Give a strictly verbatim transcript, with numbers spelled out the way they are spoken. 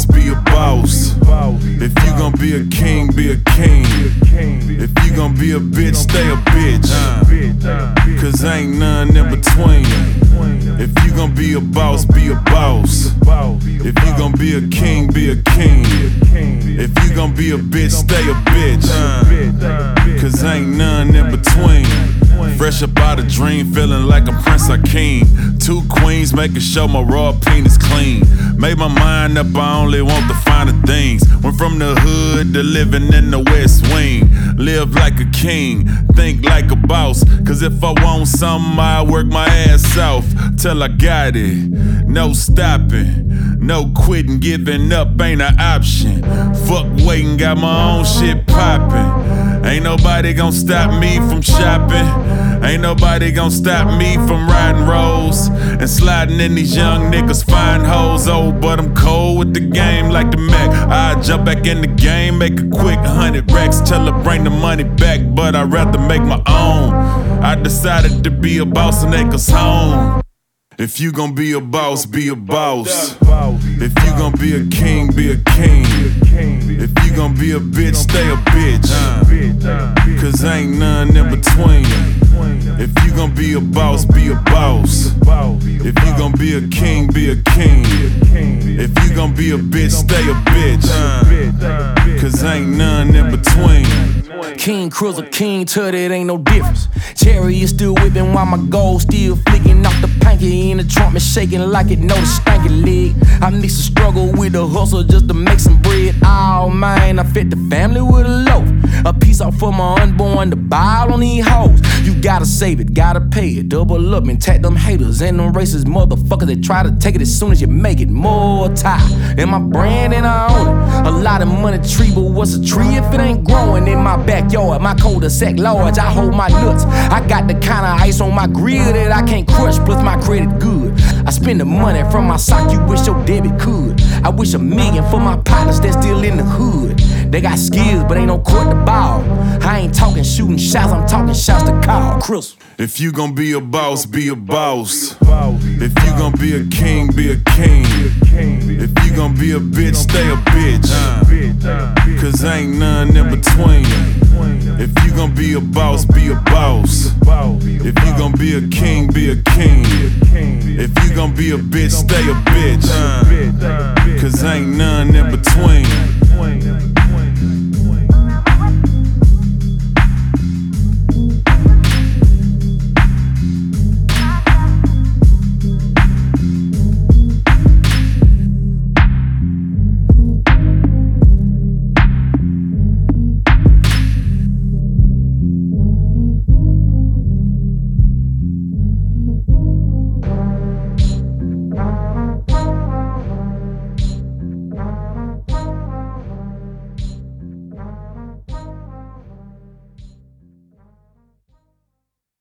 boss, be a boss. If you gon' be a king, be a king. If you gon' be a bitch, stay a bitch. Cause ain't none in between. If you gon' be a boss, be a boss. If you gon' be a king, be a king. If you gon' be a bitch, stay a bitch. Cause ain't none in between. Fresh up out a dream, feeling like a prince or king. Two queens, making sure my raw penis clean. Made my mind up, I only want the finer things. Went from the hood to living in the West Wing. Live like a king, think like a boss. Cause if I want something, I work my ass off till I got it. No stopping, no quitting, giving up ain't an option. Fuck waiting, got my own shit poppin'. Ain't nobody gon' stop me from shopping. Ain't nobody gon' stop me from riding roads and sliding in these young niggas fine hoes. Oh, but I'm cold with the game like the Mac. I jump back in the game, make a quick hundred racks, tell her bring the money back, but I'd rather make my own. I decided to be a boss and take us home. If you gon' be a boss, be a boss. If you gon' be a king, be a king. If you gon' be a bitch, stay a bitch. Cause ain't none in between. If you gon' be a boss, be a boss. If you gon' be a king, be a king. If you gon' be a bitch, stay a bitch. Cause ain't none in between. King Cruiser, King Tut, it ain't no difference. Cherry is still whipping while my gold still flicking off the panky. In the trunk, me shaking like it know the stanky leg. I mix the struggle with the hustle just to make some bread. Oh man, I fed the family with a loaf. A piece off for my unborn, the bile on these hoes. You gotta save it, gotta pay it. Double up and tag them haters and them racist motherfuckers that try to take it as soon as you make it. More tie in my brand and I own it. A lot of money tree, but what's a tree if it ain't growing in my backyard? My cul-de-sac large, I hold my nuts. I got the kind of ice on my grill that I can't crush, plus my credit good. I spend the money from my sock, you wish your debit could. I wish a million for my partners that's still in the hood. They got skills, but ain't no court to ball. I ain't talking shooting shots, I'm talking shots to call. Chris. If you gon' be a boss, be a boss. If you gon' be a king, be a king. If you gon' be a bitch, stay a bitch. Cause ain't none in between. If you gon' be a boss, be a boss. If you gon' be a king, be a king. If you gon' be a bitch, stay a bitch. Cause ain't none in between.